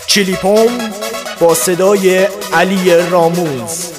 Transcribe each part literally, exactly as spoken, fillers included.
چیلیپوم با صدای علی راموز.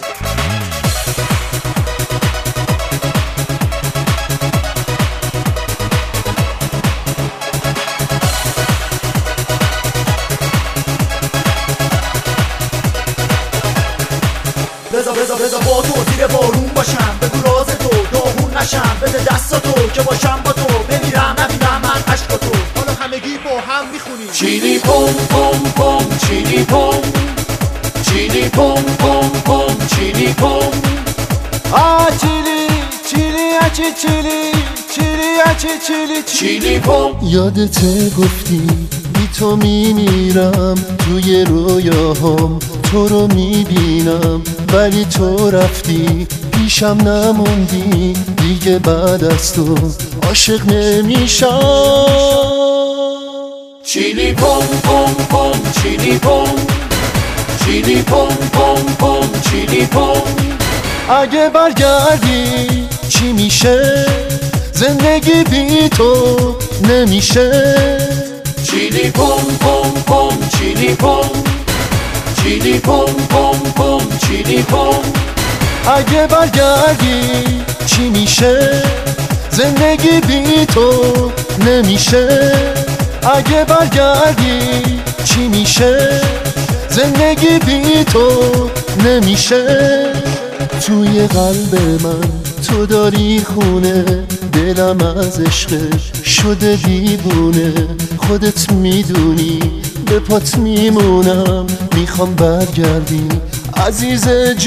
بزا بزا بزا با تو زیر بارون باشم، بگو راز تو داغون نشم، بده دست تو که باشم با تو، بمیرم نبینم من عشق تو، حالا همگی با هم میخونیم چیلی پوم پوم پوم چیلی پوم، چیلی پوم پوم پوم چیلی پوم. آ چیلی چیلی اچی چیلی چیلی اچی چیلی چیلی پوم. یادت گفتی بی تو میمیرم، توی رویاهام تو رو میبینم، ولی تو رفتی پیشم نموندی، دیگه بعد از تو عاشق نمیشم. چیلی پوم پوم پوم چیلی پوم، چیلی پوم پوم پوم چیلی پوم. اگه برگردی چی میشه؟ زندگی بی تو نمیشه. چیلی پوم پوم پوم چیلی پوم، چیلی پوم پوم پوم چیلی پوم. اگه برگردی چی میشه؟ زندگی بی تو نمیشه. اگه برگردی چی میشه؟ زندگی بی تو نمیشه. توی قلب من تو داری خونه، دلم از عشقت شده دیوونه، خودت میدونی به پات میمونم، میخوام برگردی عزیز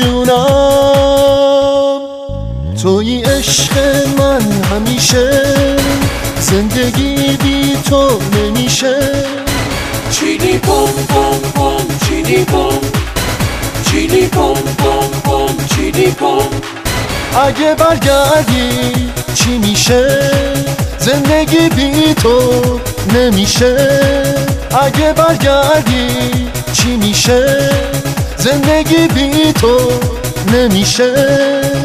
جونم. توی عشق من همیشه، زندگی بی تو نمیشه. چیلی پوم پوم پوم چیلی پوم، چیلی پوم پوم پوم چیلی پوم. اگه برگردی چی میشه؟ زندگی بی تو نمیشه. اگه برگردی چی میشه؟ زندگی بی تو نمیشه.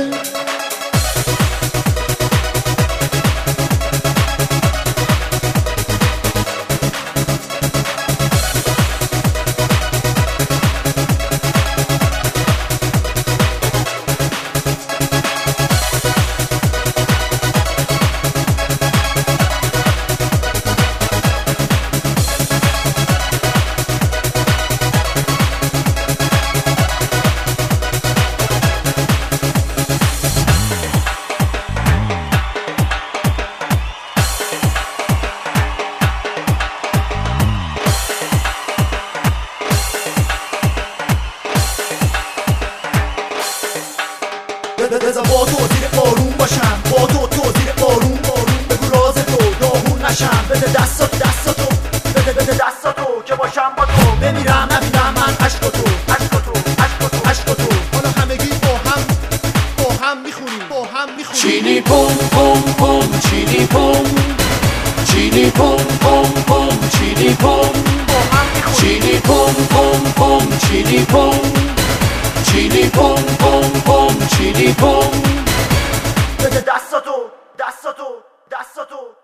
بزا با تو زیر بارون باشم، با تو تو زیر بارون بارون، بگو راز تو داغون نشم، بده دست تو دست تو، بده بده دست تو که باشم با تو، بمیرم نبینم من عشق تو عشق تو عشق تو عشق تو، حالا همگی با هم با هم میخونیم با هم میخونیم چیلی پوم پوم پوم چیلی پوم، چیلی پوم پوم پوم چیلی پوم. با هم میخونیم چیلی پوم پوم پوم چیلی پوم، چیلی پوم پوم پوم چیلی پوم. بده دست تو دست تو دست تو